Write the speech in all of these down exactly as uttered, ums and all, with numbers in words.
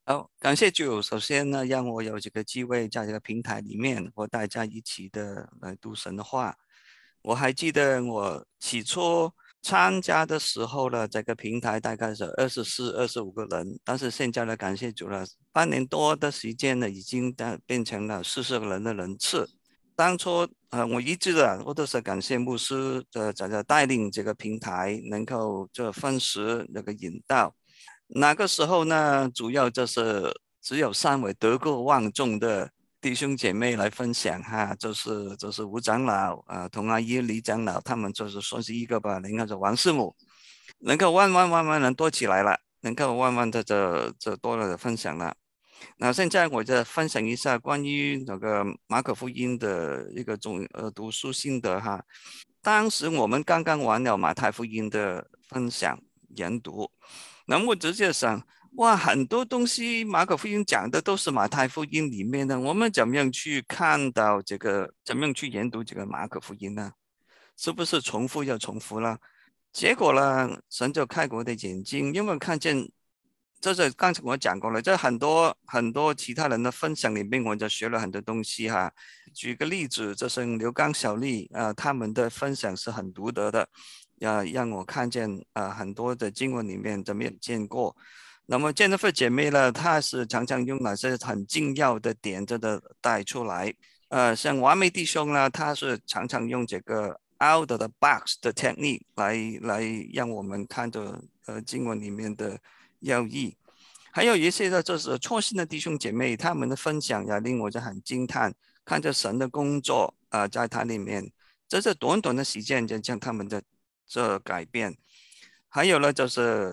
好，感谢主。首先呢，让我有这个机会在这个平台里面和大家一起的来读神的话。我还记得我起初参加的时候呢，这个平台大概是二十四、二十五个人，但是现在呢，感谢主了，半年多的时间呢，已经的变成了四十个人的人次。当初呃，我一直的我都是感谢牧师的在这带领这个平台，能够这分时那个引导。那个时候呢，主要就是只有三位德高望重的弟兄姐妹来分享哈，就是就是吴长老啊、童阿姨、李长老，他们就是算是一个吧，另外是王师母，能够慢慢慢慢的多起来了，能够慢慢的这这多了的分享了。那现在我再分享一下关于那个马可福音的一个总呃读书心得哈。当时我们刚刚完了马太福音的分享研读，那么我直接想，哇，很多东西马可福音讲的都是马太福音里面的，我们怎么样去看到这个，怎么样去研读这个马可福音呢？是不是重复又重复了？结果呢，神就开我的眼睛，因为看见，这是刚才我讲过了，这很多很多其他人的分享里面，我就学了很多东西哈。举个例子，就是刘刚、小丽啊、呃他们的分享是很独特的，啊、让我看见啊、呃很多的经文里面都没有见过。那么 Jennifer 姐妹呢，她是常常用那些很精要的点这个带出来。呃，像完美弟兄呢，他是常常用这个 out of the box 的 technique 来来让我们看着呃经文里面的要义。还有一些呢，就是初心的弟兄姐妹，他们的分享也令我就很惊叹，看着神的工作啊、呃，在他里面，这是短短的时间就将他们的这改变。还有呢，就是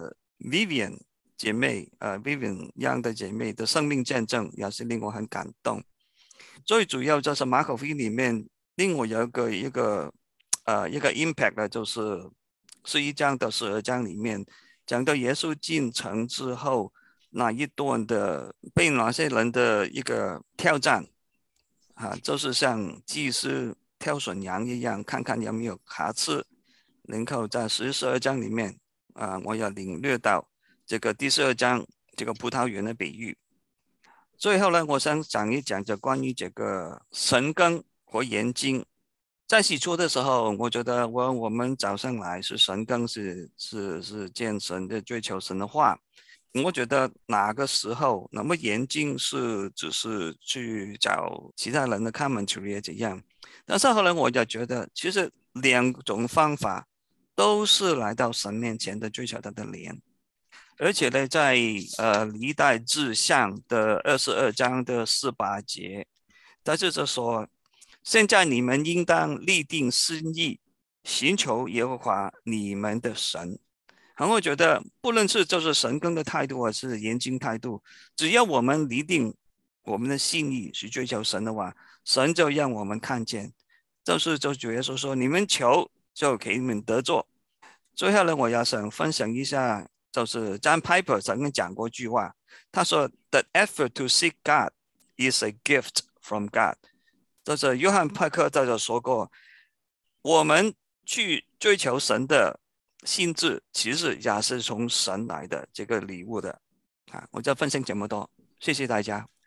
Vivian 姐妹，呃，Vivian 这样的姐妹的生命见证，也是令我很感动。最主要就是马可福音里面令我有一个一个呃一个 impact 的，就是十一章到十二章里面讲到耶稣进城之后那一段的被哪些人的一个挑战啊，就是像祭司挑选羊一样，看看有没有瑕疵，能够在十十二章里面啊，我要领略到这个第十二章这个葡萄园的比喻。最后呢，我想讲一讲就关于这个神耕和研经。在起初的时候，我觉得我我们早上来是神耕是是是见神的追求神的话。我觉得哪个时候，那么研经是只是去找其他人的看门处理怎样？但是后来我就觉得，其实两种方法都是来到神面前的追求他的脸。而且呢，在呃历代志上的二十二章的四八节，他就是说，现在你们应当立定心意，寻求耶和华你们的神。然后我觉得，不论是就是神耕的态度，还是研经态度，只要我们立定我们的心意去追求神的话，神就让我们看见。就是就主耶稣说，你们求就给你们得做。最后呢，我要想分享一下，就是 John Piper 曾经讲过一句话，他说：“The effort to seek God is a gift from God。”就是约翰派克在这说过，我们去追求神的性质，其实也是从神来的这个礼物的啊。我就分享这么多，谢谢大家。